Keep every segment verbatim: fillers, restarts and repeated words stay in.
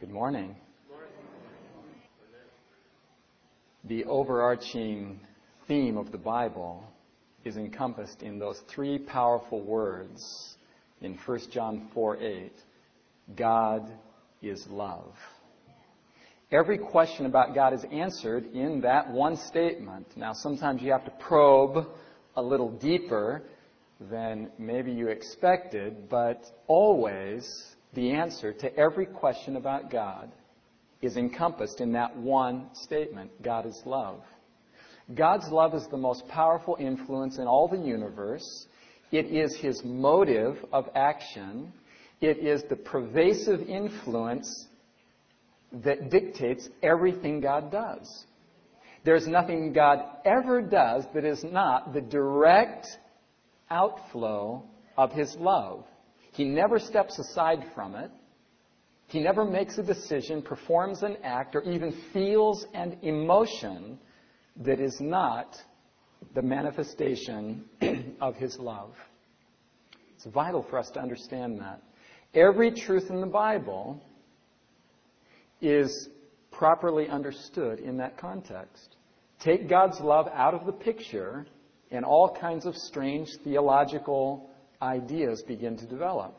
Good morning. The overarching theme of the Bible is encompassed in those three powerful words in First John four eight. God is love. Every question about God is answered in that one statement. Now, sometimes you have to probe a little deeper than maybe you expected, but always the answer to every question about God is encompassed in that one statement. God is love. God's love is the most powerful influence in all the universe. It is His motive of action. It is the pervasive influence that dictates everything God does. There's nothing God ever does that is not the direct outflow of His love. He never steps aside from it. He never makes a decision, performs an act, or even feels an emotion that is not the manifestation of His love. It's vital for us to understand that. Every truth in the Bible is properly understood in that context. Take God's love out of the picture, and all kinds of strange theological ideas begin to develop.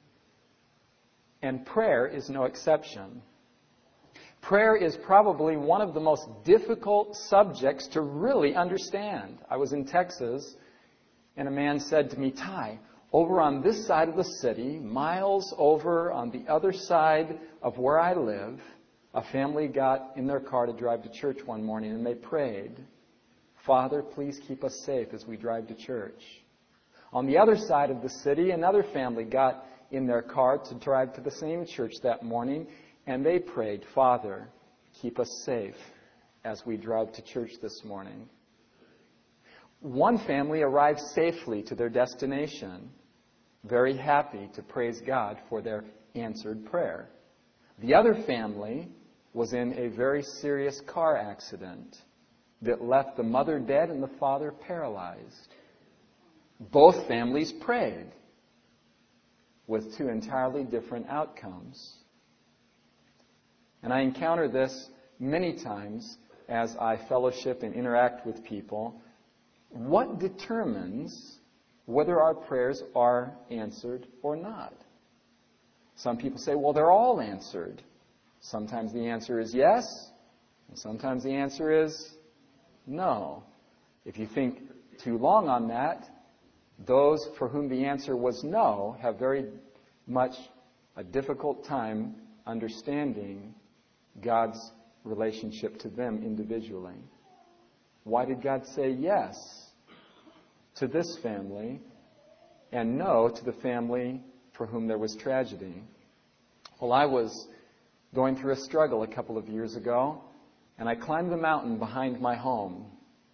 And prayer is no exception. Prayer is probably one of the most difficult subjects to really understand. I was in Texas, and a man said to me, "Ty, over on this side of the city, miles over on the other side of where I live, a family got in their car to drive to church one morning, and they prayed, 'Father, please keep us safe as we drive to church.' On the other side of the city, another family got in their car to drive to the same church that morning, and they prayed, 'Father, keep us safe as we drive to church this morning.' One family arrived safely to their destination, very happy to praise God for their answered prayer. The other family was in a very serious car accident that left the mother dead and the father paralyzed. Both families prayed with two entirely different outcomes. And I encounter this many times as I fellowship and interact with people. What determines whether our prayers are answered or not? Some people say, well, they're all answered. Sometimes the answer is yes, and sometimes the answer is no. If you think too long on that, those for whom the answer was no have very much a difficult time understanding God's relationship to them individually. Why did God say yes to this family and no to the family for whom there was tragedy? Well, I was going through a struggle a couple of years ago, and I climbed the mountain behind my home.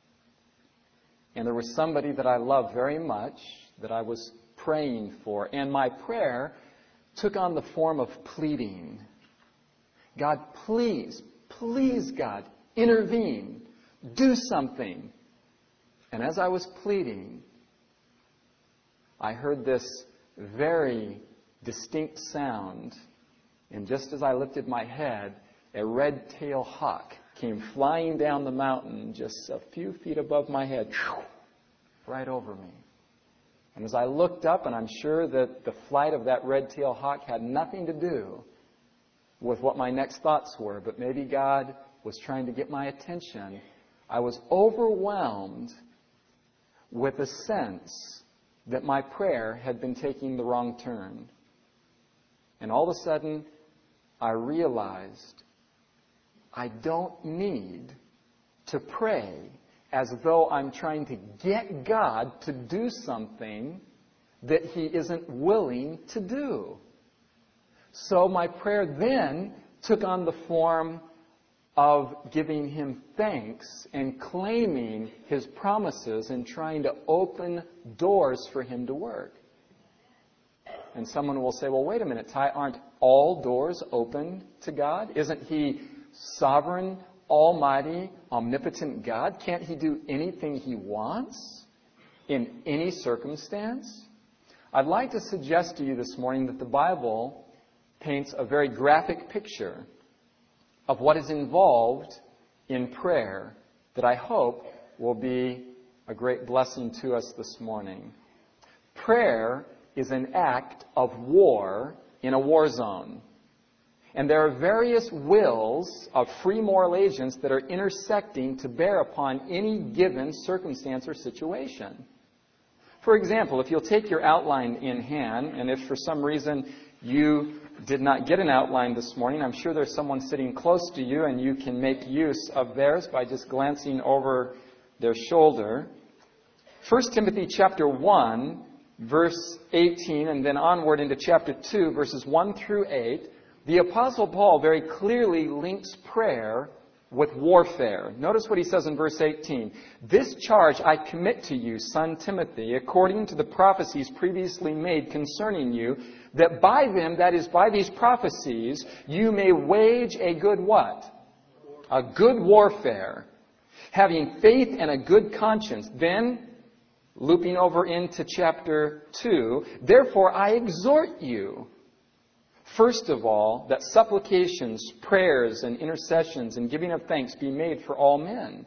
And there was somebody that I love very much that I was praying for. And my prayer took on the form of pleading. God, please, please, God, intervene. Do something. And as I was pleading, I heard this very distinct sound. And just as I lifted my head, a red-tailed hawk came flying down the mountain just a few feet above my head, right over me. And as I looked up, and I'm sure that the flight of that red-tailed hawk had nothing to do with what my next thoughts were, but maybe God was trying to get my attention, I was overwhelmed with a sense that my prayer had been taking the wrong turn. And all of a sudden, I realized I don't need to pray as though I'm trying to get God to do something that He isn't willing to do. So my prayer then took on the form of giving Him thanks and claiming His promises and trying to open doors for Him to work. And someone will say, well, wait a minute, Ty, aren't all doors open to God? Isn't He sovereign, almighty, omnipotent God? Can't He do anything He wants in any circumstance? I'd like to suggest to you this morning that the Bible paints a very graphic picture of what is involved in prayer that I hope will be a great blessing to us this morning. Prayer is an act of war in a war zone. And there are various wills of free moral agents that are intersecting to bear upon any given circumstance or situation. For example, if you'll take your outline in hand, and if for some reason you did not get an outline this morning, I'm sure there's someone sitting close to you and you can make use of theirs by just glancing over their shoulder. First Timothy chapter one, verse eighteen, and then onward into chapter two, verses one through eight, the Apostle Paul very clearly links prayer with warfare. Notice what he says in verse eighteen. This charge I commit to you, son Timothy, according to the prophecies previously made concerning you, that by them, that is, by these prophecies, you may wage a good what? A good warfare, having faith and a good conscience. Then, looping over into chapter two, therefore I exhort you, first of all, that supplications, prayers, and intercessions and giving of thanks be made for all men.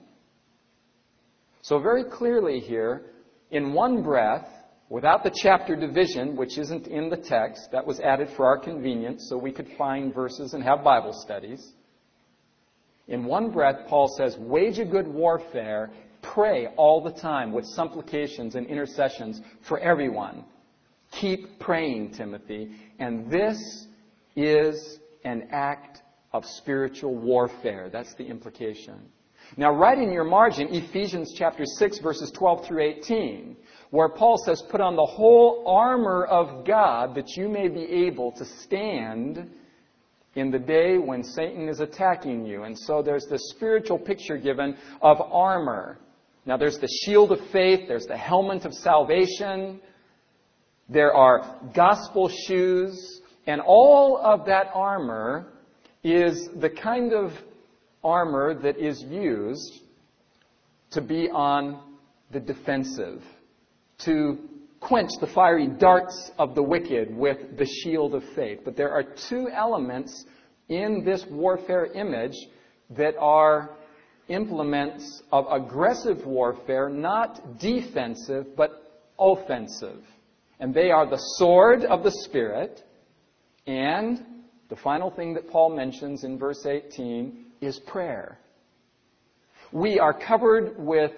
So very clearly here, in one breath, without the chapter division, which isn't in the text, that was added for our convenience so we could find verses and have Bible studies. In one breath, Paul says, wage a good warfare, pray all the time with supplications and intercessions for everyone. Keep praying, Timothy. And this is an act of spiritual warfare. That's the implication. Now, right in your margin, Ephesians chapter six, verses twelve through eighteen, where Paul says, put on the whole armor of God that you may be able to stand in the day when Satan is attacking you. And so there's this spiritual picture given of armor. Now, there's the shield of faith, there's the helmet of salvation, there are gospel shoes, and all of that armor is the kind of armor that is used to be on the defensive, to quench the fiery darts of the wicked with the shield of faith. But there are two elements in this warfare image that are implements of aggressive warfare, not defensive, but offensive. And they are the sword of the Spirit, and the final thing that Paul mentions in verse eighteen is prayer. We are covered with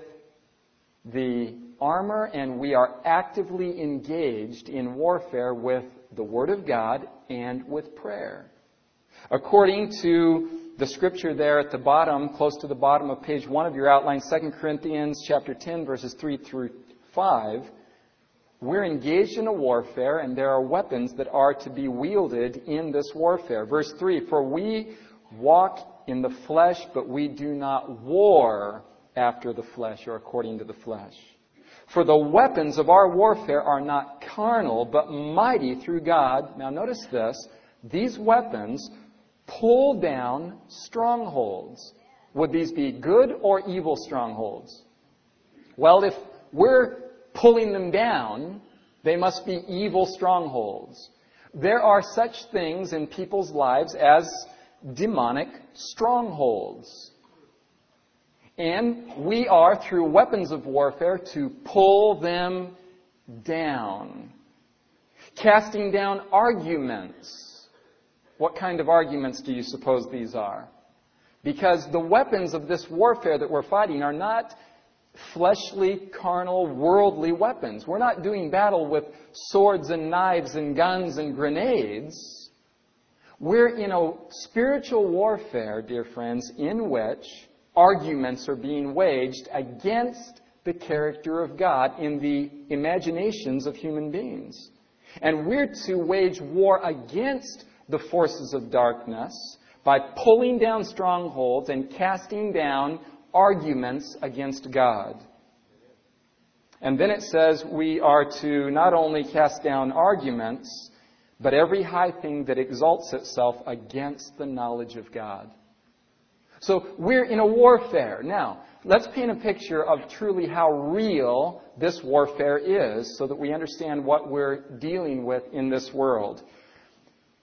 the armor, and we are actively engaged in warfare with the Word of God and with prayer. According to the scripture there at the bottom, close to the bottom of page one of your outline, Second Corinthians chapter ten, verses three through five, we're engaged in a warfare, and there are weapons that are to be wielded in this warfare. Verse three, for we walk in the flesh, but we do not war after the flesh or according to the flesh. For the weapons of our warfare are not carnal, but mighty through God. Now notice this. These weapons pull down strongholds. Would these be good or evil strongholds? Well, if we're pulling them down, they must be evil strongholds. There are such things in people's lives as demonic strongholds. And we are, through weapons of warfare, to pull them down. Casting down arguments. What kind of arguments do you suppose these are? Because the weapons of this warfare that we're fighting are not fleshly, carnal, worldly weapons. We're not doing battle with swords and knives and guns and grenades. We're in a spiritual warfare, dear friends, in which arguments are being waged against the character of God in the imaginations of human beings. And we're to wage war against the forces of darkness by pulling down strongholds and casting down arguments against God. And then it says we are to not only cast down arguments, but every high thing that exalts itself against the knowledge of God. So we're in a warfare. Now, let's paint a picture of truly how real this warfare is so that we understand what we're dealing with in this world.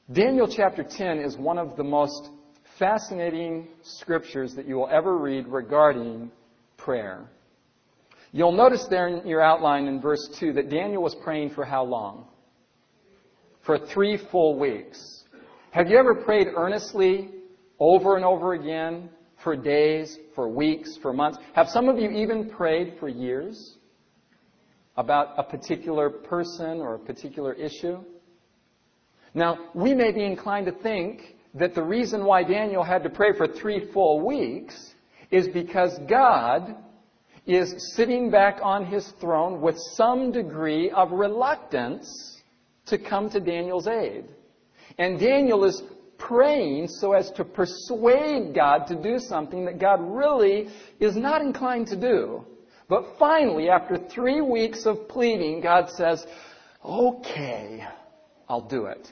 Daniel chapter ten is one of the most fascinating scriptures that you will ever read regarding prayer. You'll notice there in your outline in verse two that Daniel was praying for how long? For three full weeks. Have you ever prayed earnestly over and over again for days, for weeks, for months? Have some of you even prayed for years about a particular person or a particular issue? Now, we may be inclined to think that the reason why Daniel had to pray for three full weeks is because God is sitting back on His throne with some degree of reluctance to come to Daniel's aid. And Daniel is praying so as to persuade God to do something that God really is not inclined to do. But finally, after three weeks of pleading, God says, "Okay, I'll do it."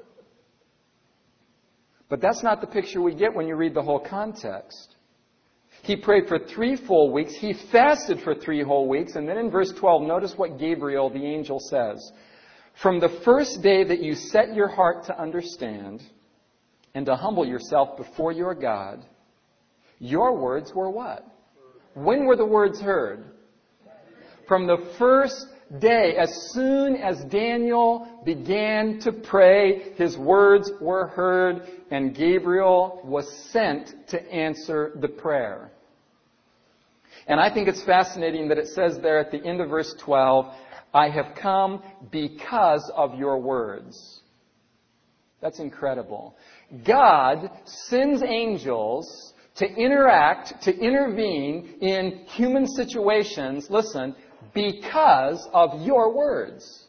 But that's not the picture we get when you read the whole context. He prayed for three full weeks. He fasted for three whole weeks. And then in verse twelve, notice what Gabriel, the angel, says. "From the first day that you set your heart to understand and to humble yourself before your God, your words were" what? When were the words heard? From the first day, as soon as Daniel began to pray, his words were heard, and Gabriel was sent to answer the prayer. And I think it's fascinating that it says there at the end of verse twelve, "I have come because of your words." That's incredible. God sends angels to interact, to intervene in human situations, listen, because of your words.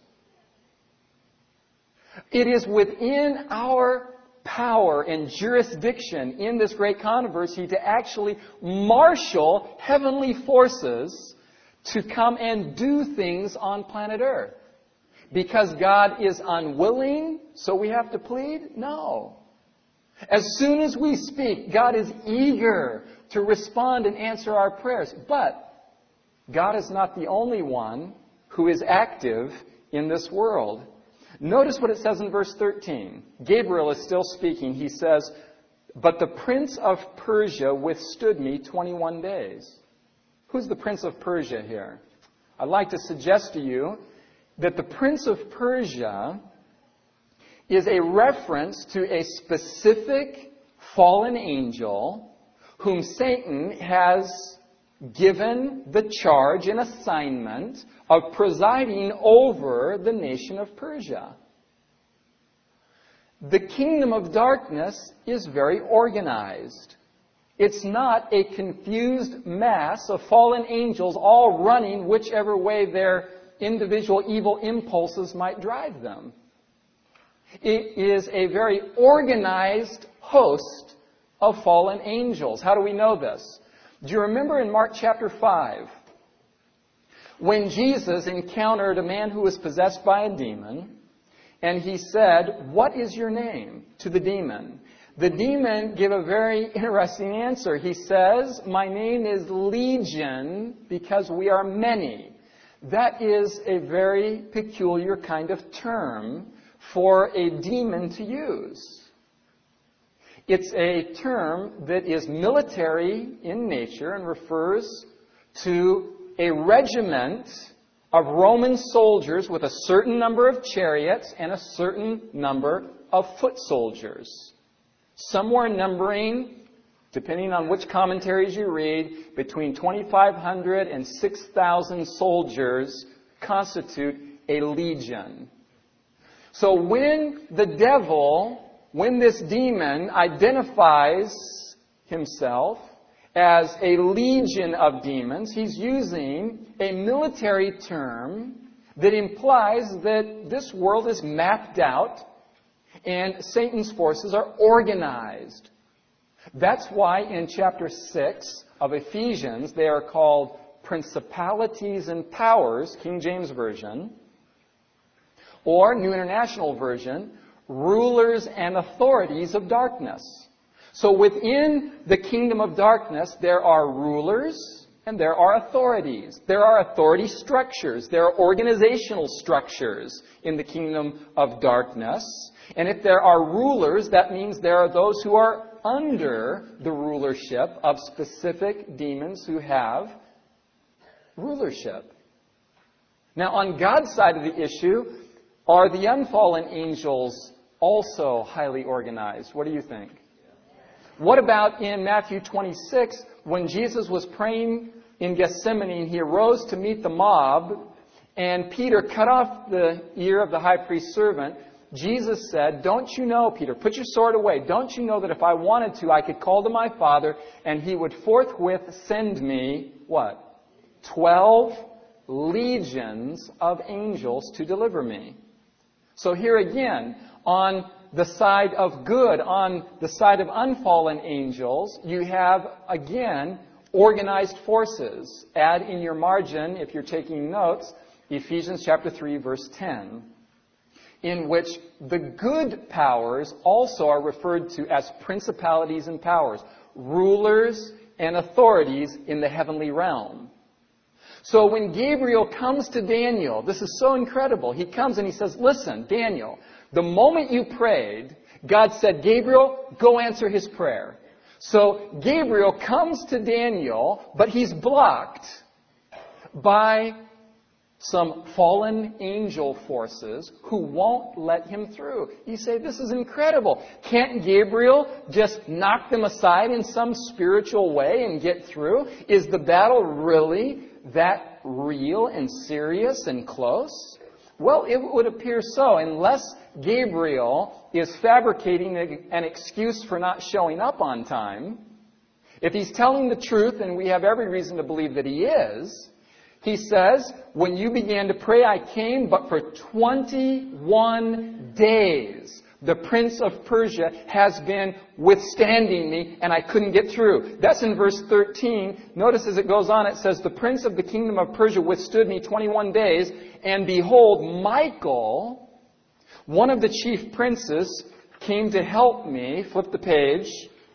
It is within our power and jurisdiction in this great controversy to actually marshal heavenly forces to come and do things on planet Earth. Because God is unwilling, so we have to plead? No. As soon as we speak, God is eager to respond and answer our prayers. But God is not the only one who is active in this world. Notice what it says in verse thirteen. Gabriel is still speaking. He says, "But the prince of Persia withstood me twenty-one days." Who's the prince of Persia here? I'd like to suggest to you that the prince of Persia is a reference to a specific fallen angel whom Satan has given the charge and assignment of presiding over the nation of Persia. The kingdom of darkness is very organized. It's not a confused mass of fallen angels all running whichever way their individual evil impulses might drive them. It is a very organized host of fallen angels. How do we know this? Do you remember in Mark chapter five, when Jesus encountered a man who was possessed by a demon, and he said, "What is your name?" to the demon. The demon gave a very interesting answer. He says, "My name is Legion because we are many." That is a very peculiar kind of term for a demon to use. It's a term that is military in nature and refers to a regiment of Roman soldiers with a certain number of chariots and a certain number of foot soldiers. Somewhere numbering, depending on which commentaries you read, between twenty-five hundred and six thousand soldiers constitute a legion. So when the devil, when this demon identifies himself as a legion of demons, he's using a military term that implies that this world is mapped out and Satan's forces are organized. That's why in chapter six of Ephesians they are called principalities and powers, King James Version, or New International Version, rulers and authorities of darkness. So within the kingdom of darkness, there are rulers And there are authorities. There are authority structures. There are organizational structures in the kingdom of darkness. And if there are rulers, that means there are those who are under the rulership of specific demons who have rulership. Now, on God's side of the issue, are the unfallen angels also highly organized? What do you think? What about in Matthew twenty-six, when Jesus was praying in Gethsemane and he arose to meet the mob, and Peter cut off the ear of the high priest's servant? Jesus said, "Don't you know, Peter, put your sword away. Don't you know that if I wanted to, I could call to my Father, and He would forthwith send me," what? Twelve legions of angels to deliver me. So here again, on the side of good, on the side of unfallen angels, you have, again, organized forces. Add in your margin, if you're taking notes, Ephesians chapter three, verse ten, in which the good powers also are referred to as principalities and powers, rulers and authorities in the heavenly realm. So when Gabriel comes to Daniel, this is so incredible. He comes and he says, "Listen, Daniel, the moment you prayed, God said, 'Gabriel, go answer his prayer.'" So Gabriel comes to Daniel, but he's blocked by some fallen angel forces who won't let him through. You say, this is incredible. Can't Gabriel just knock them aside in some spiritual way and get through? Is the battle really that real and serious and close? Well, it would appear so, unless Gabriel is fabricating an excuse for not showing up on time. If he's telling the truth, and we have every reason to believe that he is, he says, "When you began to pray, I came, but for twenty-one days the prince of Persia has been withstanding me, and I couldn't get through." That's in verse thirteen. Notice as it goes on, it says, "The prince of the kingdom of Persia withstood me twenty-one days, and behold, Michael, one of the chief princes, came to help me." Flip the page.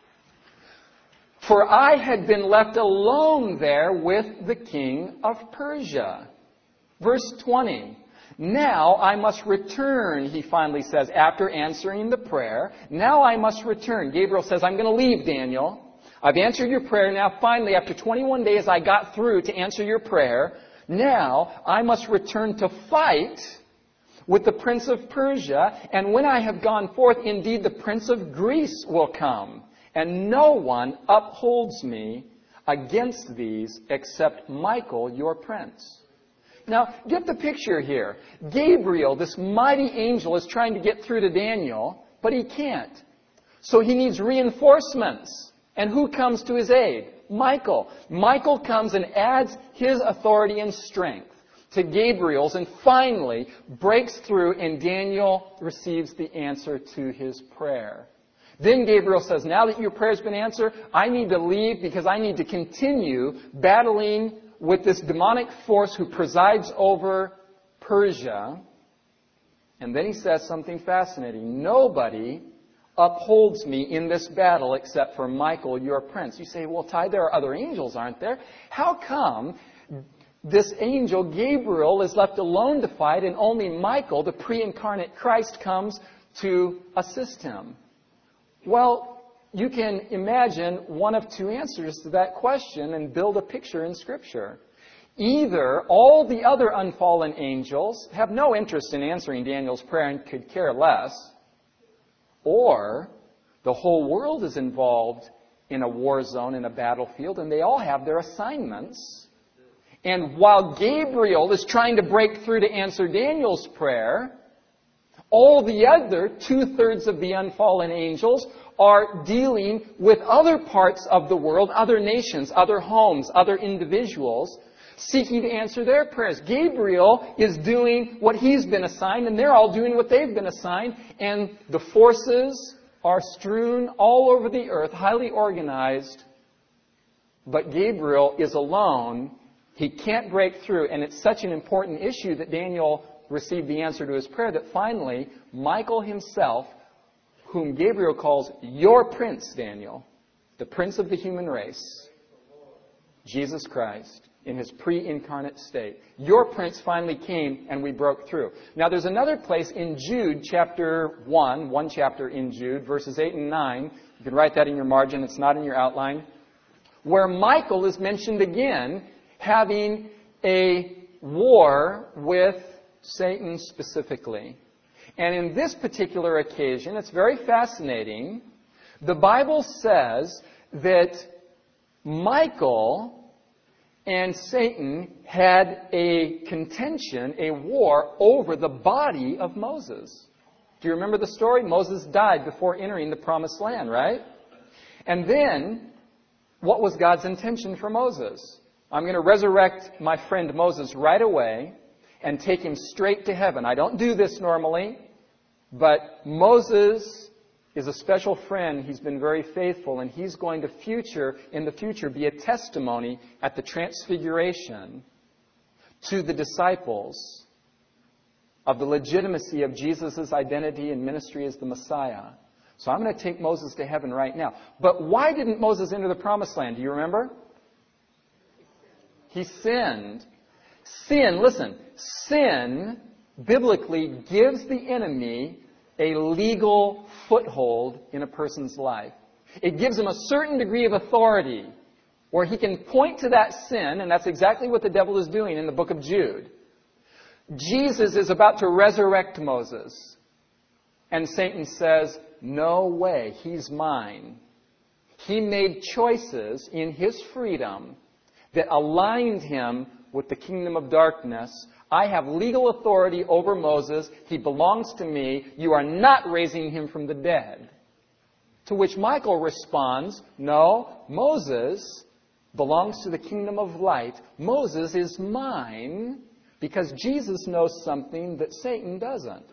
"For I had been left alone there with the king of Persia." Verse twenty. "Now I must return," he finally says, after answering the prayer. "Now I must return." Gabriel says, "I'm going to leave, Daniel. I've answered your prayer. Now finally, after twenty-one days, I got through to answer your prayer. Now I must return to fight with the prince of Persia. And when I have gone forth, indeed the prince of Greece will come. And no one upholds me against these except Michael, your prince." Now, get the picture here. Gabriel, this mighty angel, is trying to get through to Daniel, but he can't. So he needs reinforcements. And who comes to his aid? Michael. Michael comes and adds his authority and strength to Gabriel's and finally breaks through, and Daniel receives the answer to his prayer. Then Gabriel says, "Now that your prayer's been answered, I need to leave because I need to continue battling with this demonic force who presides over Persia." And then he says something fascinating. "Nobody upholds me in this battle except for Michael, your prince." You say, "Well, Ty, there are other angels, aren't there? How come this angel, Gabriel, is left alone to fight and only Michael, the pre-incarnate Christ, comes to assist him?" Well, you can imagine one of two answers to that question and build a picture in Scripture. Either all the other unfallen angels have no interest in answering Daniel's prayer and could care less, or the whole world is involved in a war zone, in a battlefield, and they all have their assignments. And while Gabriel is trying to break through to answer Daniel's prayer, all the other two-thirds of the unfallen angels are dealing with other parts of the world, other nations, other homes, other individuals, seeking to answer their prayers. Gabriel is doing what he's been assigned, and they're all doing what they've been assigned, and the forces are strewn all over the earth, highly organized, but Gabriel is alone. He can't break through, and it's such an important issue that Daniel received the answer to his prayer that finally Michael himself, whom Gabriel calls your prince, Daniel, the prince of the human race, Jesus Christ, in his pre-incarnate state. Your Prince finally came and we broke through. Now there's another place in Jude chapter one, one chapter in Jude, verses eight and nine. You can write that in your margin. It's not in your outline. Where Michael is mentioned again having a war with Satan specifically. And in this particular occasion, it's very fascinating. The Bible says that Michael and Satan had a contention, a war over the body of Moses. Do you remember the story? Moses died before entering the promised land, right? And then, what was God's intention for Moses? I'm going to resurrect my friend Moses right away and take him straight to heaven. I don't do this normally, but Moses is a special friend. He's been very faithful, and he's going to future, in the future, be a testimony at the transfiguration to the disciples of the legitimacy of Jesus' identity and ministry as the Messiah. So I'm going to take Moses to heaven right now. But why didn't Moses enter the promised land? Do you remember? He sinned. Sin, listen, sin biblically gives the enemy a legal foothold in a person's life. It gives him a certain degree of authority where he can point to that sin, and that's exactly what the devil is doing in the book of Jude. Jesus is about to resurrect Moses, and Satan says, no way, he's mine. He made choices in his freedom that aligned him with the kingdom of darkness. I have legal authority over Moses. He belongs to me. You are not raising him from the dead. To which Michael responds, no, Moses belongs to the kingdom of light. Moses is mine because Jesus knows something that Satan doesn't.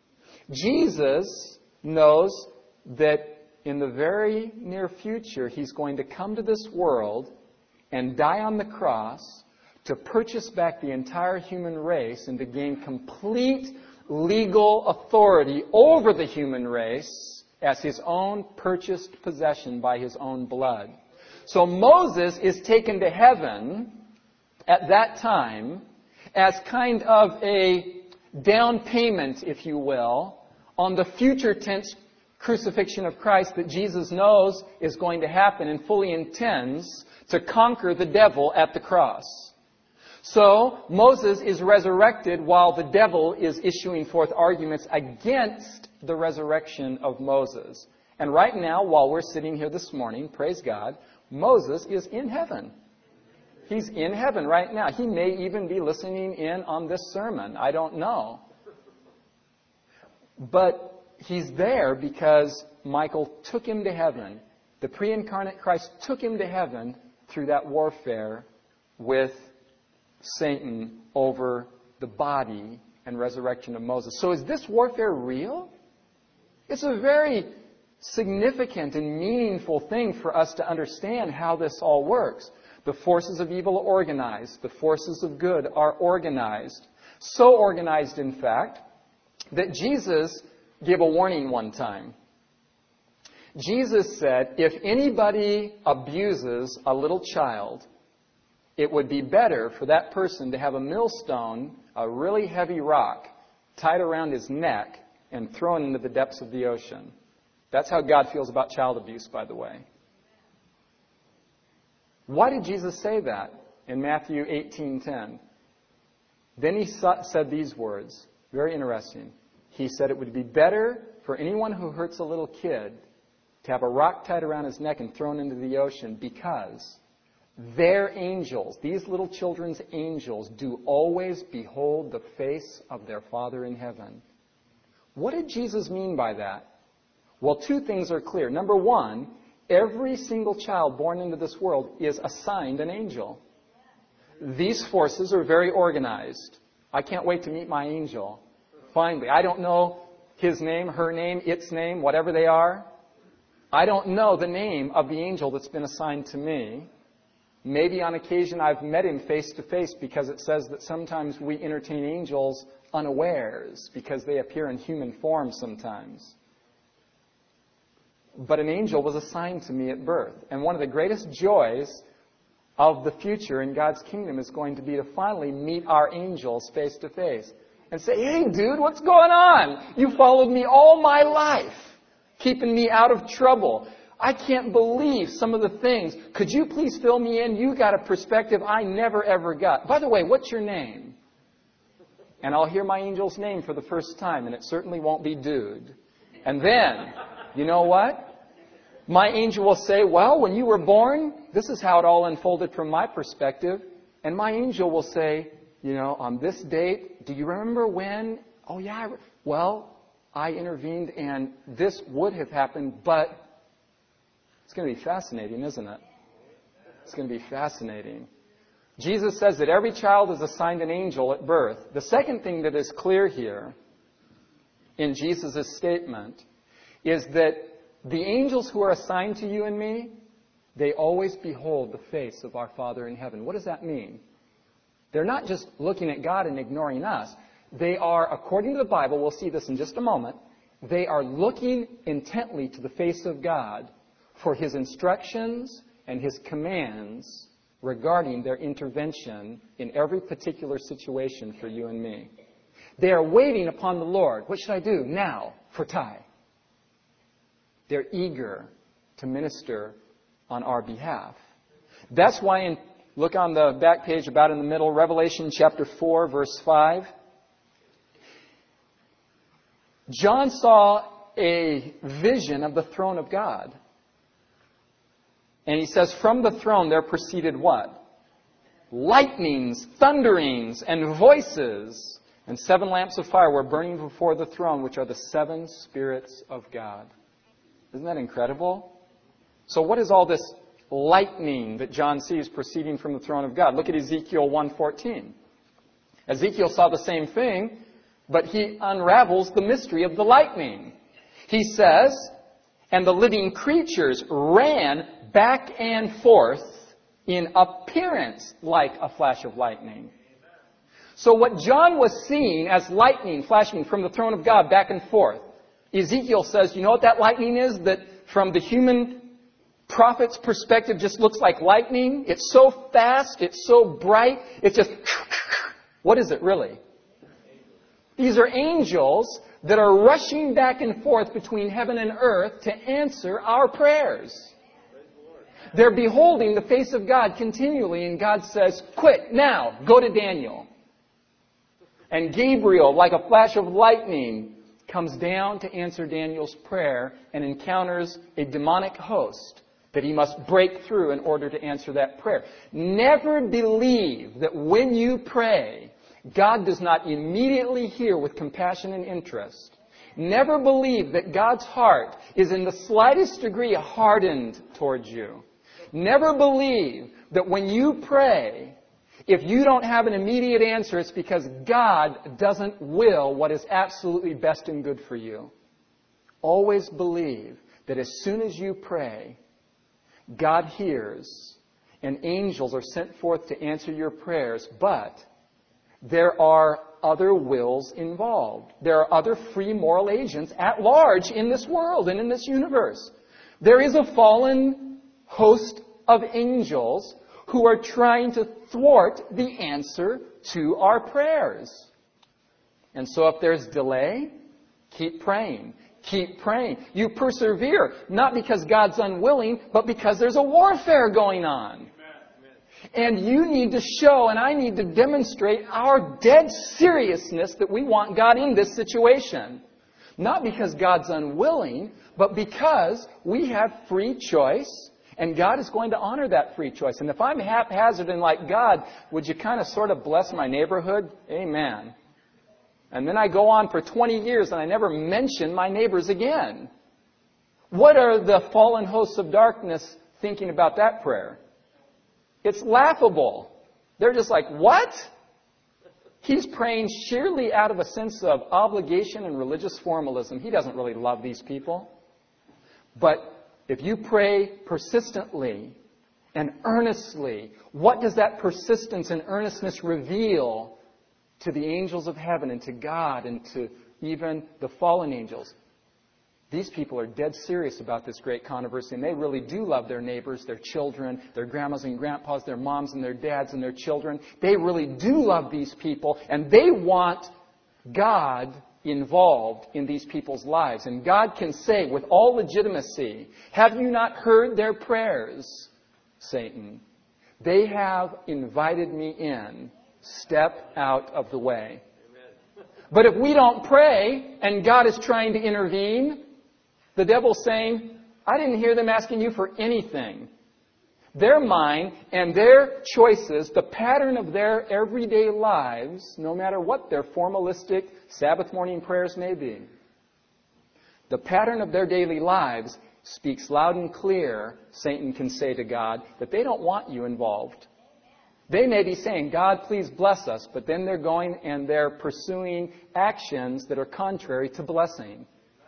Jesus knows that in the very near future, he's going to come to this world and die on the cross to purchase back the entire human race and to gain complete legal authority over the human race as his own purchased possession by his own blood. So Moses is taken to heaven at that time as kind of a down payment, if you will, on the future tense crucifixion of Christ that Jesus knows is going to happen and fully intends to conquer the devil at the cross. So, Moses is resurrected while the devil is issuing forth arguments against the resurrection of Moses. And right now, while we're sitting here this morning, praise God, Moses is in heaven. He's in heaven right now. He may even be listening in on this sermon. I don't know. But he's there because Michael took him to heaven. The pre-incarnate Christ took him to heaven through that warfare with Satan over the body and resurrection of Moses. So is this warfare real? It's a very significant and meaningful thing for us to understand how this all works. The forces of evil are organized. The forces of good are organized. So organized, in fact, that Jesus gave a warning one time. Jesus said, if anybody abuses a little child, it would be better for that person to have a millstone, a really heavy rock, tied around his neck and thrown into the depths of the ocean. That's how God feels about child abuse, by the way. Why did Jesus say that in Matthew eighteen ten? Then he said these words, very interesting. He said it would be better for anyone who hurts a little kid to have a rock tied around his neck and thrown into the ocean because their angels, these little children's angels, do always behold the face of their Father in heaven. What did Jesus mean by that? Well, two things are clear. Number one, every single child born into this world is assigned an angel. These forces are very organized. I can't wait to meet my angel. Finally, I don't know his name, her name, its name, whatever they are. I don't know the name of the angel that's been assigned to me. Maybe on occasion I've met him face to face because it says that sometimes we entertain angels unawares because they appear in human form sometimes. But an angel was assigned to me at birth. And one of the greatest joys of the future in God's kingdom is going to be to finally meet our angels face to face and say, hey, dude, what's going on? You followed me all my life, keeping me out of trouble. I can't believe some of the things. Could you please fill me in? You got a perspective I never, ever got. By the way, what's your name? And I'll hear my angel's name for the first time, and it certainly won't be dude. And then, you know what? My angel will say, well, when you were born, this is how it all unfolded from my perspective. And my angel will say, you know, on this date, do you remember when? Oh, yeah. I re- well, I intervened and this would have happened, but it's going to be fascinating, isn't it? It's going to be fascinating. Jesus says that every child is assigned an angel at birth. The second thing that is clear here in Jesus' statement is that the angels who are assigned to you and me, they always behold the face of our Father in heaven. What does that mean? They're not just looking at God and ignoring us. They are, according to the Bible, we'll see this in just a moment, they are looking intently to the face of God for His instructions and His commands regarding their intervention in every particular situation for you and me. They are waiting upon the Lord. What should I do now for Ty? They're eager to minister on our behalf. That's why, in, look on the back page about in the middle, Revelation chapter four, verse five. John saw a vision of the throne of God. And he says, from the throne there proceeded what? Lightnings, thunderings, and voices. And seven lamps of fire were burning before the throne, which are the seven spirits of God. Isn't that incredible? So what is all this lightning that John sees proceeding from the throne of God? Look at Ezekiel one fourteen. Ezekiel saw the same thing, but he unravels the mystery of the lightning. He says, and the living creatures ran back and forth in appearance like a flash of lightning. So what John was seeing as lightning flashing from the throne of God back and forth, Ezekiel says, you know what that lightning is? That from the human prophet's perspective just looks like lightning. It's so fast, it's so bright, it's just... What is it really? These are angels that are rushing back and forth between heaven and earth to answer our prayers. They're beholding the face of God continually, and God says, quick, now, go to Daniel. And Gabriel, like a flash of lightning, comes down to answer Daniel's prayer and encounters a demonic host that he must break through in order to answer that prayer. Never believe that when you pray, God does not immediately hear with compassion and interest. Never believe that God's heart is in the slightest degree hardened towards you. Never believe that when you pray, if you don't have an immediate answer, it's because God doesn't will what is absolutely best and good for you. Always believe that as soon as you pray, God hears and angels are sent forth to answer your prayers, but there are other wills involved. There are other free moral agents at large in this world and in this universe. There is a fallen host of angels who are trying to thwart the answer to our prayers. And so if there's delay, keep praying. Keep praying. You persevere, not because God's unwilling, but because there's a warfare going on. And you need to show, and I need to demonstrate our dead seriousness that we want God in this situation. Not because God's unwilling, but because we have free choice, and God is going to honor that free choice. And if I'm haphazard and like, God, would you kind of sort of bless my neighborhood? Amen. And then I go on for twenty years and I never mention my neighbors again. What are the fallen hosts of darkness thinking about that prayer? It's laughable. They're just like, what? He's praying sheerly out of a sense of obligation and religious formalism. He doesn't really love these people. But if you pray persistently and earnestly, what does that persistence and earnestness reveal to the angels of heaven and to God and to even the fallen angels? These people are dead serious about this great controversy, and they really do love their neighbors, their children, their grandmas and grandpas, their moms and their dads and their children. They really do love these people, and they want God involved in these people's lives. And God can say with all legitimacy, have you not heard their prayers, Satan? They have invited me in. Step out of the way. But if we don't pray and God is trying to intervene, the devil's saying, I didn't hear them asking you for anything. Their mind and their choices, the pattern of their everyday lives, no matter what their formalistic Sabbath morning prayers may be, the pattern of their daily lives speaks loud and clear, Satan can say to God, that they don't want you involved. They may be saying, God, please bless us, but then they're going and they're pursuing actions that are contrary to blessing.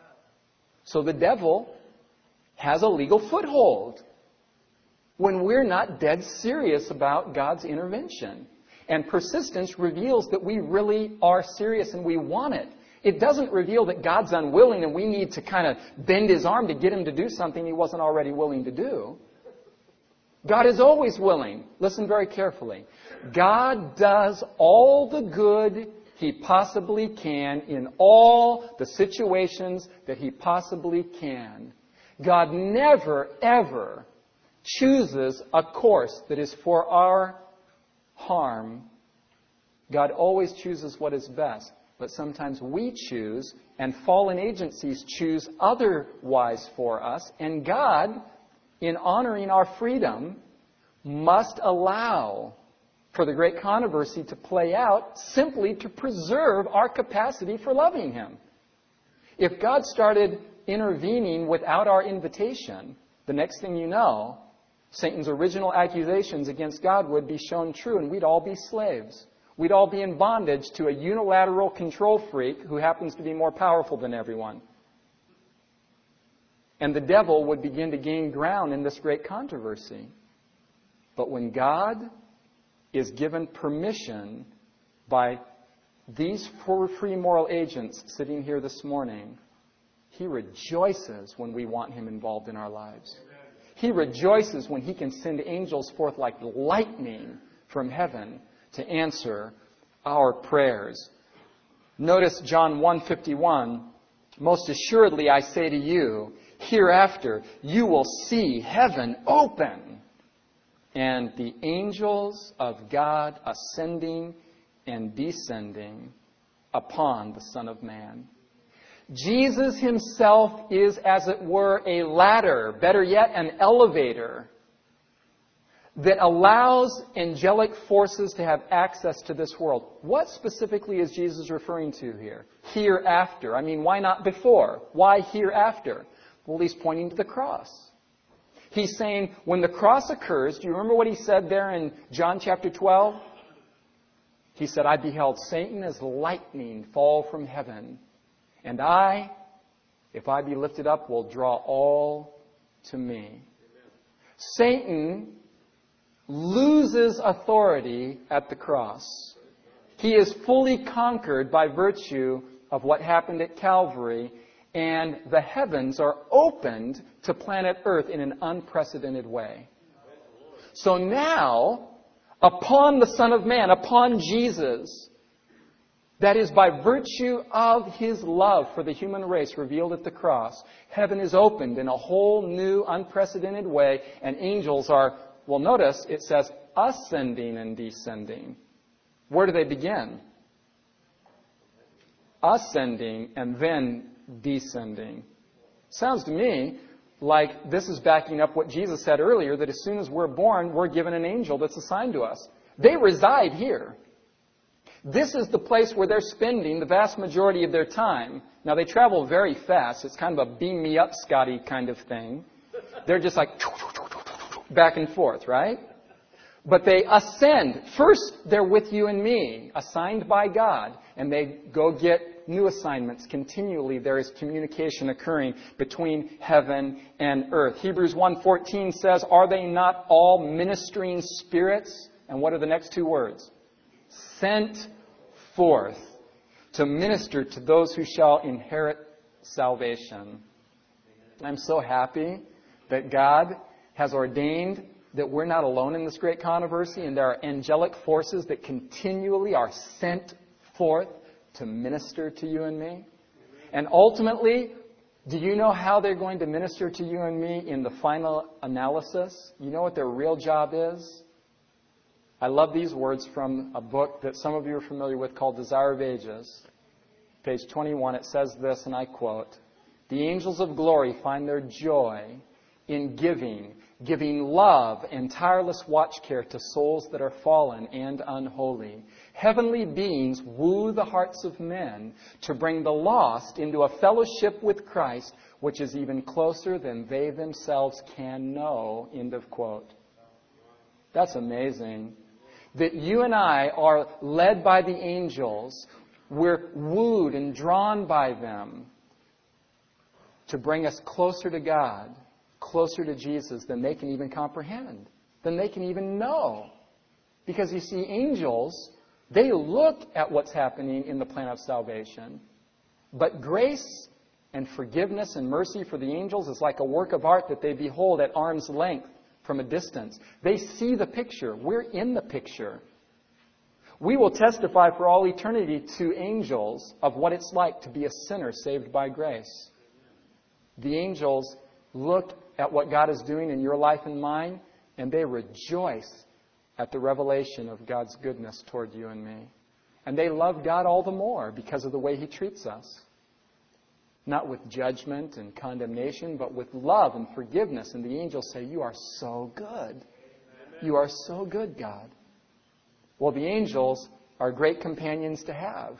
So the devil has a legal foothold when we're not dead serious about God's intervention. And persistence reveals that we really are serious and we want it. It doesn't reveal that God's unwilling and we need to kind of bend His arm to get Him to do something He wasn't already willing to do. God is always willing. Listen very carefully. God does all the good He possibly can in all the situations that He possibly can. God never, ever chooses a course that is for our harm. God always chooses what is best. But sometimes we choose, and fallen agencies choose otherwise for us. And God, in honoring our freedom, must allow for the great controversy to play out simply to preserve our capacity for loving Him. If God started intervening without our invitation, the next thing you know, Satan's original accusations against God would be shown true and we'd all be slaves. We'd all be in bondage to a unilateral control freak who happens to be more powerful than everyone. And the devil would begin to gain ground in this great controversy. But when God is given permission by these four free moral agents sitting here this morning, He rejoices when we want Him involved in our lives. He rejoices when He can send angels forth like lightning from heaven to answer our prayers. Notice John one fifty-one, most assuredly I say to you, hereafter you will see heaven open and the angels of God ascending and descending upon the Son of Man. Jesus Himself is, as it were, a ladder, better yet, an elevator that allows angelic forces to have access to this world. What specifically is Jesus referring to here? Hereafter. I mean, why not before? Why hereafter? Well, He's pointing to the cross. He's saying, when the cross occurs, do you remember what He said there in John chapter twelve? He said, I beheld Satan as lightning fall from heaven. And I, if I be lifted up, will draw all to me. Amen. Satan loses authority at the cross. He is fully conquered by virtue of what happened at Calvary, and the heavens are opened to planet Earth in an unprecedented way. So now, upon the Son of Man, upon Jesus, that is by virtue of His love for the human race revealed at the cross, heaven is opened in a whole new, unprecedented way, and angels are, well, notice it says ascending and descending. Where do they begin? Ascending and then descending. Sounds to me like this is backing up what Jesus said earlier, that as soon as we're born, we're given an angel that's assigned to us. They reside here. This is the place where they're spending the vast majority of their time. Now, they travel very fast. It's kind of a beam me up, Scotty kind of thing. They're just like back and forth, right? But they ascend. First, they're with you and me, assigned by God, and they go get new assignments continually. There is communication occurring between heaven and earth. Hebrews one fourteen says, are they not all ministering spirits? And what are the next two words? Sent forth to minister to those who shall inherit salvation. I'm so happy that God has ordained that we're not alone in this great controversy, and there are angelic forces that continually are sent forth to minister to you and me. And ultimately, do you know how they're going to minister to you and me in the final analysis? You know what their real job is? I love these words from a book that some of you are familiar with called Desire of Ages. Page twenty-one, it says this, and I quote, "The angels of glory find their joy in giving, giving love and tireless watch care to souls that are fallen and unholy. Heavenly beings woo the hearts of men to bring the lost into a fellowship with Christ, which is even closer than they themselves can know." End of quote. That's amazing. That you and I are led by the angels. We're wooed and drawn by them to bring us closer to God, closer to Jesus than they can even comprehend, than they can even know. Because you see, angels, they look at what's happening in the plan of salvation. But grace and forgiveness and mercy for the angels is like a work of art that they behold at arm's length from a distance. They see the picture. We're in the picture. We will testify for all eternity to angels of what it's like to be a sinner saved by grace. The angels look at what God is doing in your life and mine, and they rejoice at the revelation of God's goodness toward you and me. And they love God all the more because of the way He treats us. Not with judgment and condemnation, but with love and forgiveness. And the angels say, "You are so good. You are so good, God." Well, the angels are great companions to have.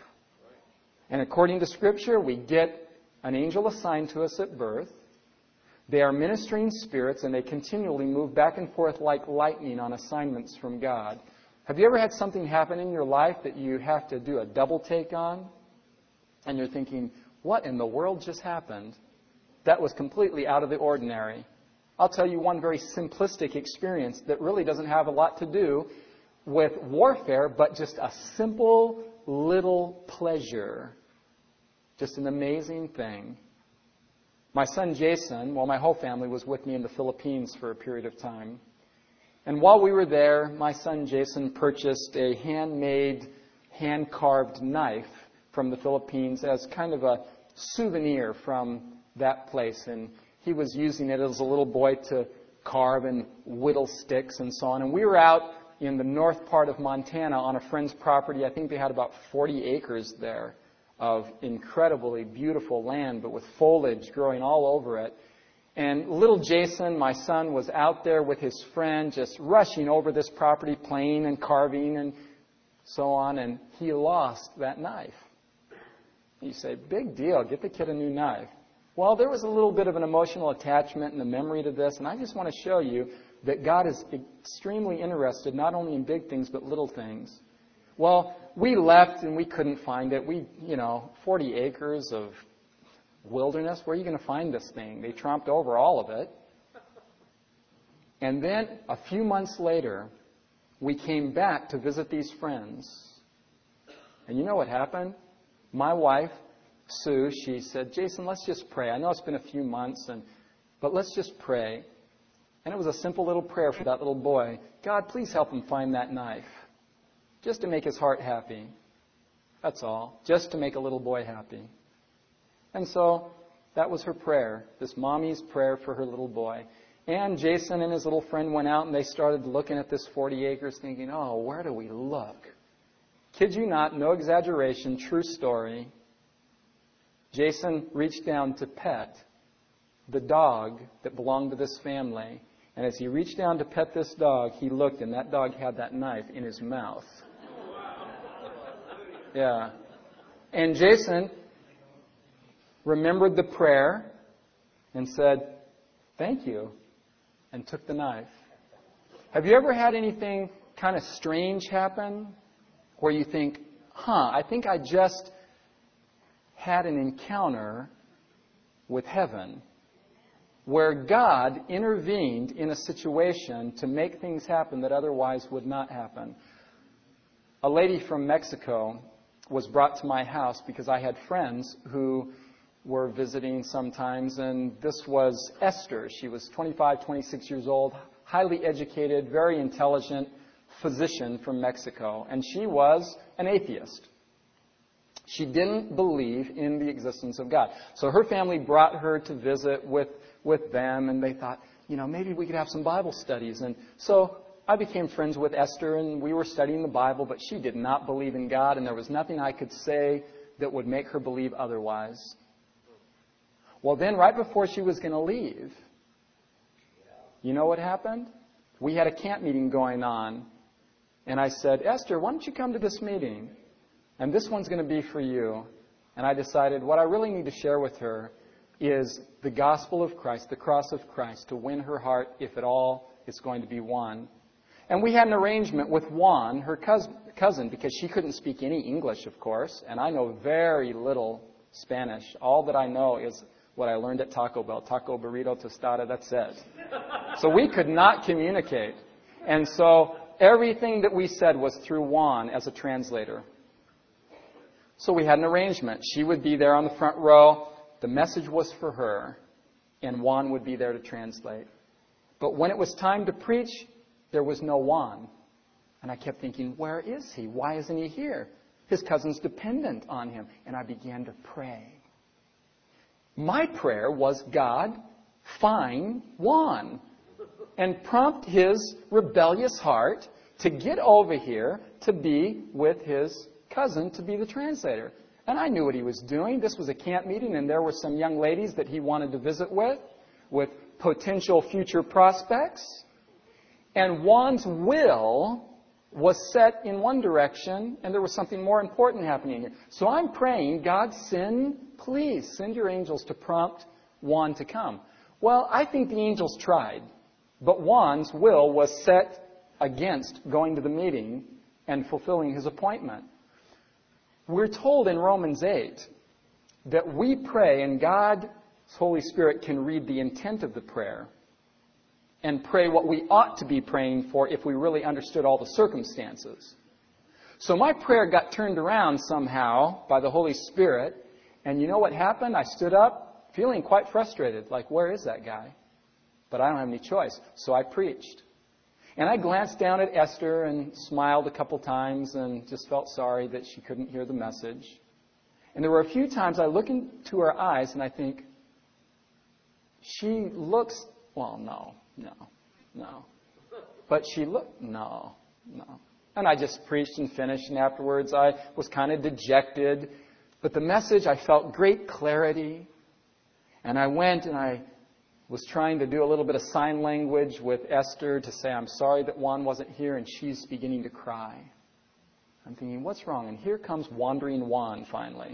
And according to Scripture, we get an angel assigned to us at birth. They are ministering spirits, and they continually move back and forth like lightning on assignments from God. Have you ever had something happen in your life that you have to do a double take on? And you're thinking, what in the world just happened? That was completely out of the ordinary. I'll tell you one very simplistic experience that really doesn't have a lot to do with warfare, but just a simple little pleasure. Just an amazing thing. My son Jason, well, my whole family was with me in the Philippines for a period of time. And while we were there, my son Jason purchased a handmade, hand-carved knife from the Philippines as kind of a souvenir from that place. And he was using it as a little boy to carve and whittle sticks and so on. And we were out in the north part of Montana on a friend's property. I think they had about forty acres there of incredibly beautiful land, but with foliage growing all over it. And little Jason, my son, was out there with his friend just rushing over this property, playing and carving and so on, and he lost that knife. You say, big deal, get the kid a new knife. Well, there was a little bit of an emotional attachment and a memory to this, and I just want to show you that God is extremely interested not only in big things but little things. Well, we left and we couldn't find it. We, you know, forty acres of wilderness, where are you going to find this thing? They tromped over all of it. And then a few months later, we came back to visit these friends. And you know what happened? My wife, Sue, she said, Jason, let's just pray. I know it's been a few months, and but let's just pray. And it was a simple little prayer for that little boy. God, please help him find that knife. Just to make his heart happy. That's all. Just to make a little boy happy. And so that was her prayer, this mommy's prayer for her little boy. And Jason and his little friend went out and they started looking at this forty acres thinking, oh, where do we look? Kid you not, no exaggeration, true story. Jason reached down to pet the dog that belonged to this family. And as he reached down to pet this dog, he looked and that dog had that knife in his mouth. Yeah. And Jason remembered the prayer and said, thank you, and took the knife. Have you ever had anything kind of strange happen where you think, huh, I think I just had an encounter with heaven where God intervened in a situation to make things happen that otherwise would not happen? A lady from Mexico was brought to my house because I had friends who were visiting sometimes, and this was Esther. She was twenty-five, twenty-six years old, highly educated, very intelligent physician from Mexico, and she was an atheist. She didn't believe in the existence of God. So her family brought her to visit with, with them, and they thought, you know, maybe we could have some Bible studies. And so I became friends with Esther, and we were studying the Bible, but she did not believe in God, and there was nothing I could say that would make her believe otherwise. Well, then, right before she was going to leave, you know what happened? We had a camp meeting going on, and I said, Esther, why don't you come to this meeting? And this one's going to be for you. And I decided what I really need to share with her is the gospel of Christ, the cross of Christ, to win her heart, if at all it's going to be won. And we had an arrangement with Juan, her cousin, because she couldn't speak any English, of course, and I know very little Spanish. All that I know is what I learned at Taco Bell, taco, burrito, tostada, that's it. So we could not communicate. And so everything that we said was through Juan as a translator. So we had an arrangement. She would be there on the front row. The message was for her, and Juan would be there to translate. But when it was time to preach, there was no Juan. And I kept thinking, where is he? Why isn't he here? His cousin's dependent on him. And I began to pray. My prayer was, God, find Juan and prompt his rebellious heart to get over here to be with his cousin, to be the translator. And I knew what he was doing. This was a camp meeting, and there were some young ladies that he wanted to visit with, with potential future prospects. And Juan's will was set in one direction, and there was something more important happening here. So I'm praying, God, send, please, send your angels to prompt Juan to come. Well, I think the angels tried, but Juan's will was set against going to the meeting and fulfilling his appointment. We're told in Romans eight that we pray, and God's Holy Spirit can read the intent of the prayer and pray what we ought to be praying for if we really understood all the circumstances. So my prayer got turned around somehow by the Holy Spirit, and you know what happened? I stood up feeling quite frustrated, like, where is that guy? But I don't have any choice, so I preached. And I glanced down at Esther and smiled a couple times and just felt sorry that she couldn't hear the message. And there were a few times I look into her eyes and I think, she looks, well, no, no, no. But she looked, no, no. And I just preached and finished, and afterwards I was kind of dejected. But the message, I felt great clarity. And I went and I was trying to do a little bit of sign language with Esther to say, I'm sorry that Juan wasn't here, and she's beginning to cry. I'm thinking, what's wrong? And here comes wandering Juan finally.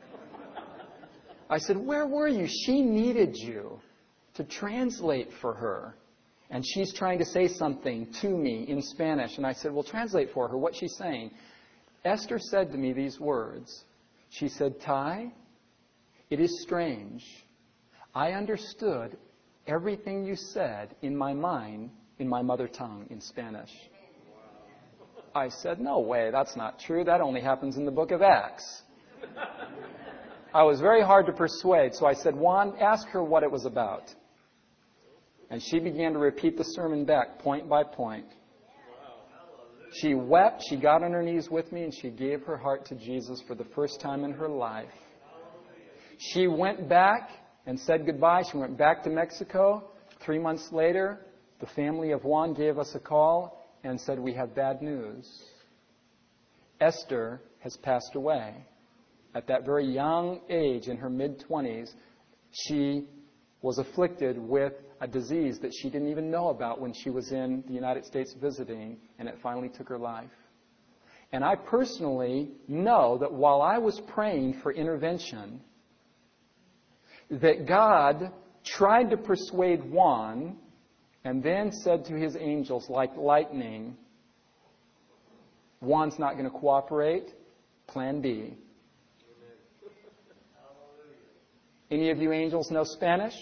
I said, where were you? She needed you to translate for her. And she's trying to say something to me in Spanish. And I said, well, translate for her. What's she saying? Esther said to me these words. She said, Ty, it is strange. I understood everything you said in my mind, in my mother tongue, in Spanish. I said, no way, that's not true. That only happens in the book of Acts. I was very hard to persuade, so I said, Juan, ask her what it was about. And she began to repeat the sermon back, point by point. She wept, she got on her knees with me, and she gave her heart to Jesus for the first time in her life. She went back and said goodbye. She went back to Mexico. Three months later, the family of Juan gave us a call and said, we have bad news. Esther has passed away. At that very young age, in her mid-twenties, she was afflicted with a disease that she didn't even know about when she was in the United States visiting, and it finally took her life. And I personally know that while I was praying for intervention, that God tried to persuade Juan and then said to his angels like lightning, Juan's not going to cooperate, plan B. Any of you angels know Spanish?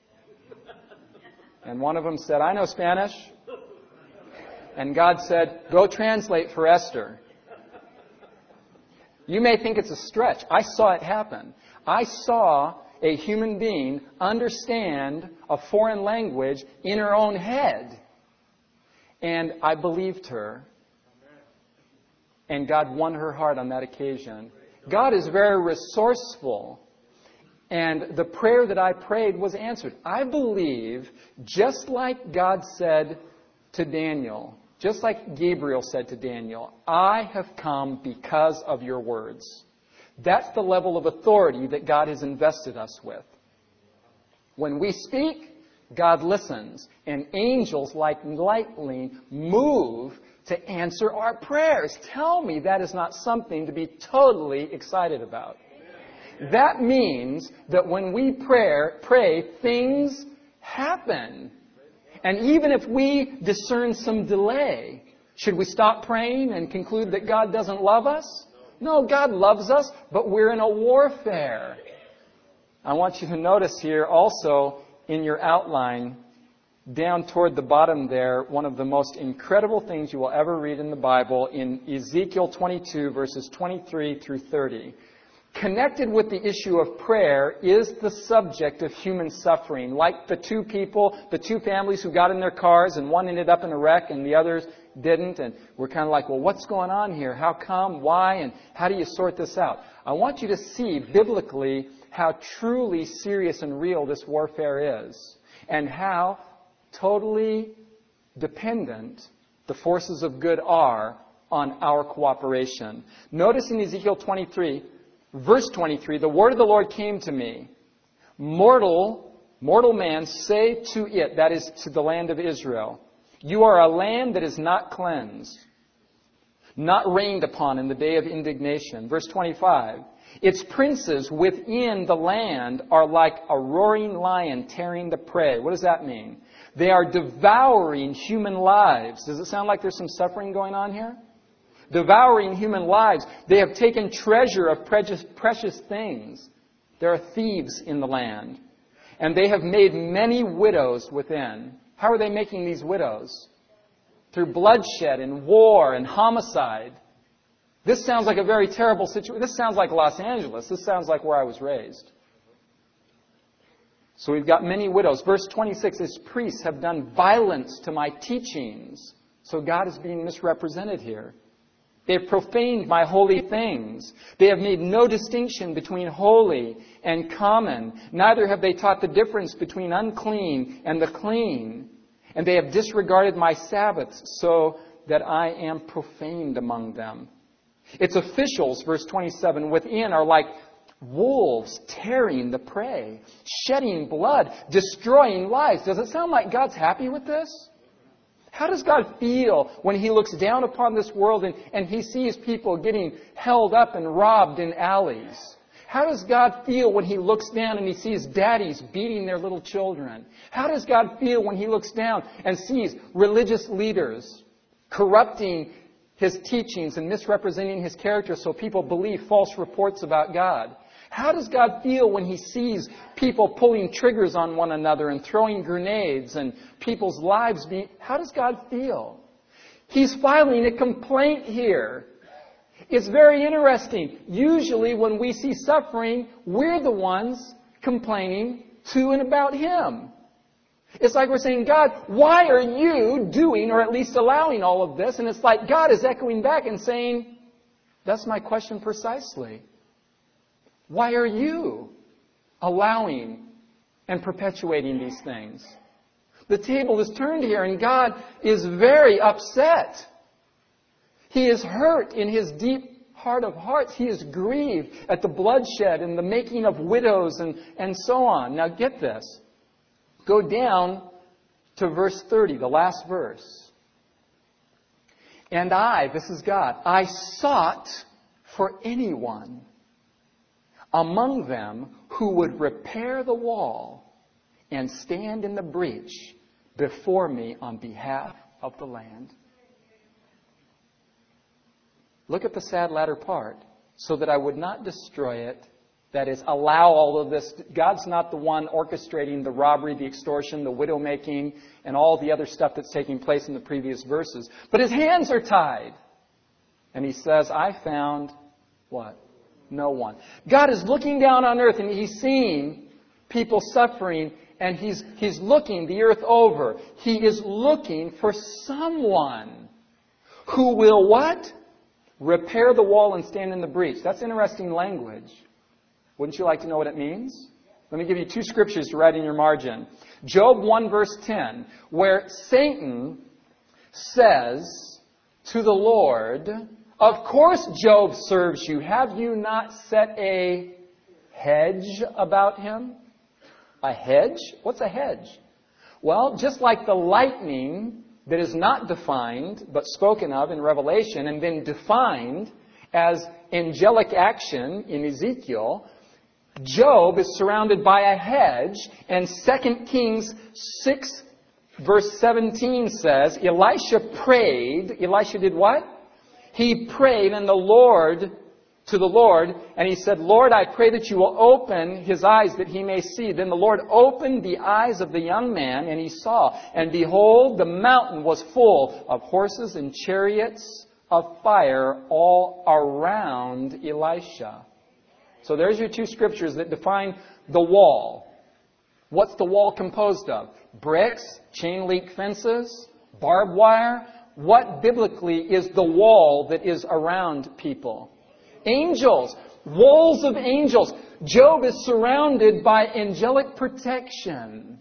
And one of them said, I know Spanish. And God said, go translate for Esther. You may think it's a stretch. I saw it happen. I saw a human being understand a foreign language in her own head. And I believed her. And God won her heart on that occasion. God is very resourceful. And the prayer that I prayed was answered. I believe, just like God said to Daniel, just like Gabriel said to Daniel, I have come because of your words. That's the level of authority that God has invested us with. When we speak, God listens. And angels, like lightning, move to answer our prayers. Tell me that is not something to be totally excited about. That means that when we pray, pray, things happen. And even if we discern some delay, should we stop praying and conclude that God doesn't love us? No, God loves us, but we're in a warfare. I want you to notice here also in your outline, down toward the bottom there, one of the most incredible things you will ever read in the Bible in Ezekiel twenty-two, verses twenty-three through thirty. Connected with the issue of prayer is the subject of human suffering. Like the two people, the two families who got in their cars and one ended up in a wreck and the others didn't. And we're kind of like, well, what's going on here? How come? Why? And how do you sort this out? I want you to see biblically how truly serious and real this warfare is. And how totally dependent the forces of good are on our cooperation. Notice in Ezekiel twenty-three, verse twenty-three, the word of the Lord came to me. Mortal, mortal man, say to it, that is to the land of Israel, you are a land that is not cleansed, not rained upon in the day of indignation. Verse twenty-five, its princes within the land are like a roaring lion tearing the prey. What does that mean? They are devouring human lives. Does it sound like there's some suffering going on here? Devouring human lives. They have taken treasure of precious, precious things. There are thieves in the land. And they have made many widows within. How are they making these widows? Through bloodshed and war and homicide. This sounds like a very terrible situation. This sounds like Los Angeles. This sounds like where I was raised. So we've got many widows. Verse twenty-six, his priests have done violence to my teachings. So God is being misrepresented here. They have profaned my holy things. They have made no distinction between holy and common. Neither have they taught the difference between unclean and the clean. And they have disregarded my Sabbaths so that I am profaned among them. Its officials, verse twenty-seven, within are like wolves tearing the prey, shedding blood, destroying lives. Does it sound like God's happy with this? How does God feel when He looks down upon this world and, and He sees people getting held up and robbed in alleys? How does God feel when He looks down and He sees daddies beating their little children? How does God feel when He looks down and sees religious leaders corrupting His teachings and misrepresenting His character so people believe false reports about God? How does God feel when He sees people pulling triggers on one another and throwing grenades and people's lives being... How does God feel? He's filing a complaint here. It's very interesting. Usually when we see suffering, we're the ones complaining to and about Him. It's like we're saying, God, why are you doing or at least allowing all of this? And it's like God is echoing back and saying, that's my question precisely. Why are you allowing and perpetuating these things? The table is turned here and God is very upset. He is hurt in His deep heart of hearts. He is grieved at the bloodshed and the making of widows and, and so on. Now get this. Go down to verse thirty, the last verse. And I, this is God, I sought for anyone among them who would repair the wall and stand in the breach before me on behalf of the land. Look at the sad latter part. So that I would not destroy it, that is, allow all of this. God's not the one orchestrating the robbery, the extortion, the widow making, and all the other stuff that's taking place in the previous verses. But His hands are tied. And He says, I found what? No one. God is looking down on earth and He's seeing people suffering, and he's, he's looking the earth over. He is looking for someone who will what? Repair the wall and stand in the breach. That's interesting language. Wouldn't you like to know what it means? Let me give you two scriptures to write in your margin. Job one verse ten, where Satan says to the Lord, of course Job serves you. Have you not set a hedge about him? A hedge? What's a hedge? Well, just like the lightning that is not defined but spoken of in Revelation and then defined as angelic action in Ezekiel, Job is surrounded by a hedge, and Second Kings six verse seventeen says, Elisha prayed. Elisha did what? He prayed and the Lord, to the Lord, and he said, Lord, I pray that you will open his eyes that he may see. Then the Lord opened the eyes of the young man, and he saw. And behold, the mountain was full of horses and chariots of fire all around Elisha. So there's your two scriptures that define the wall. What's the wall composed of? Bricks, chain link fences, barbed wire. What biblically is the wall that is around people? Angels. Walls of angels. Job is surrounded by angelic protection.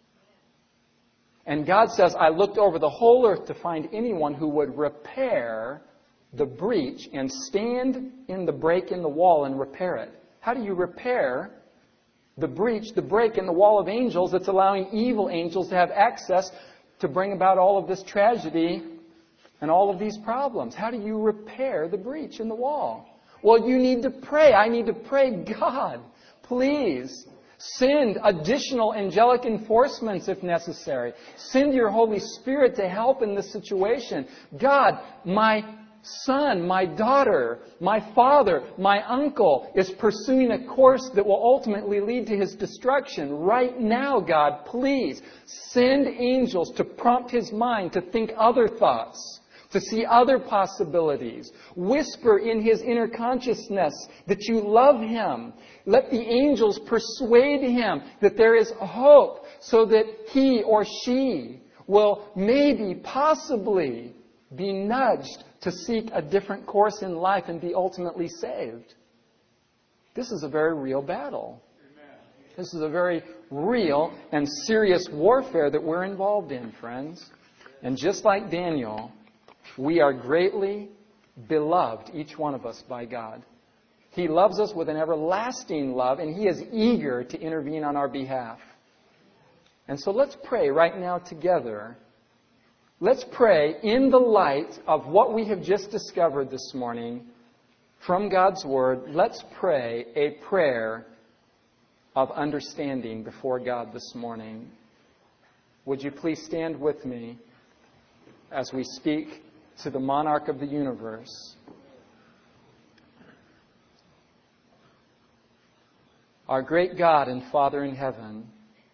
And God says, I looked over the whole earth to find anyone who would repair the breach and stand in the break in the wall and repair it. How do you repair the breach, the break in the wall of angels that's allowing evil angels to have access to bring about all of this tragedy and all of these problems? How do you repair the breach in the wall? Well, you need to pray. I need to pray, God, please send additional angelic enforcements if necessary. Send your Holy Spirit to help in this situation. God, my son, my daughter, my father, my uncle is pursuing a course that will ultimately lead to his destruction. Right now, God, please send angels to prompt his mind to think other thoughts, to see other possibilities. Whisper in his inner consciousness that you love him. Let the angels persuade him that there is hope so that he or she will maybe, possibly be nudged to seek a different course in life and be ultimately saved. This is a very real battle. This is a very real and serious warfare that we're involved in, friends. And just like Daniel, we are greatly beloved, each one of us, by God. He loves us with an everlasting love, and He is eager to intervene on our behalf. And so let's pray right now together. Let's pray in the light of what we have just discovered this morning from God's Word. Let's pray a prayer of understanding before God this morning. Would you please stand with me as we speak to the monarch of the universe? Our great God and Father in heaven,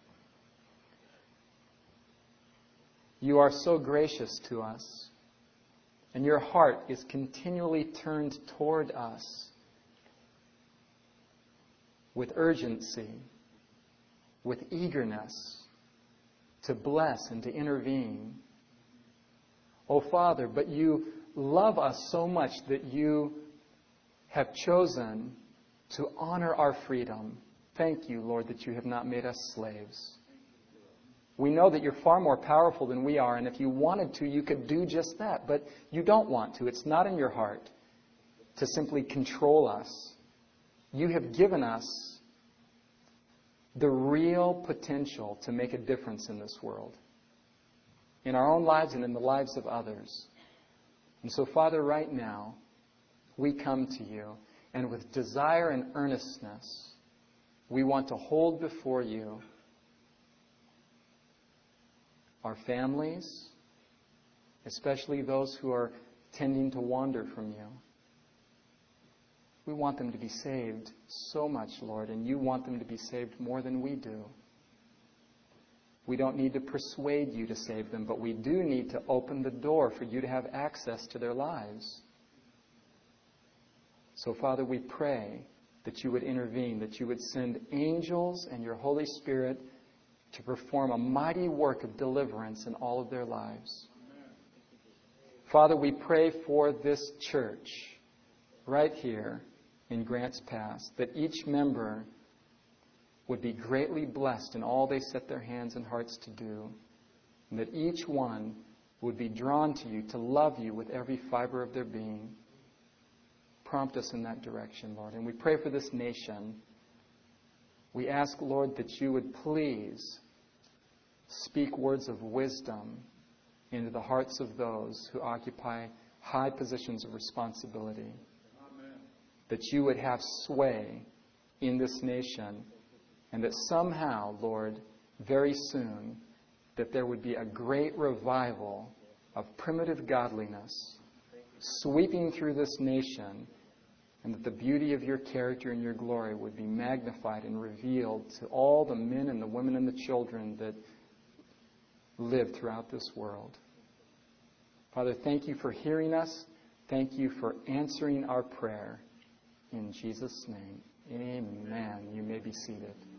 You are so gracious to us, and Your heart is continually turned toward us with urgency, with eagerness to bless and to intervene. Oh, Father, but You love us so much that You have chosen to honor our freedom. Thank You, Lord, that You have not made us slaves. We know that You're far more powerful than we are, and if You wanted to, You could do just that. But You don't want to. It's not in Your heart to simply control us. You have given us the real potential to make a difference in this world, in our own lives and in the lives of others. And so, Father, right now, we come to You, and with desire and earnestness, we want to hold before You our families, especially those who are tending to wander from You. We want them to be saved so much, Lord, and You want them to be saved more than we do. We don't need to persuade You to save them, but we do need to open the door for You to have access to their lives. So, Father, we pray that you would intervene, that you would send angels and your Holy Spirit to perform a mighty work of deliverance in all of their lives. Father, we pray for this church right here in Grants Pass, that each member would be greatly blessed in all they set their hands and hearts to do, and that each one would be drawn to you, to love you with every fiber of their being. Prompt us in that direction, Lord. And we pray for this nation. We ask, Lord, that you would please speak words of wisdom into the hearts of those who occupy high positions of responsibility. Amen. That you would have sway in this nation, and that somehow, Lord, very soon, that there would be a great revival of primitive godliness sweeping through this nation, and that the beauty of your character and your glory would be magnified and revealed to all the men and the women and the children that live throughout this world. Father, thank you for hearing us. Thank you for answering our prayer. In Jesus' name, amen. You may be seated.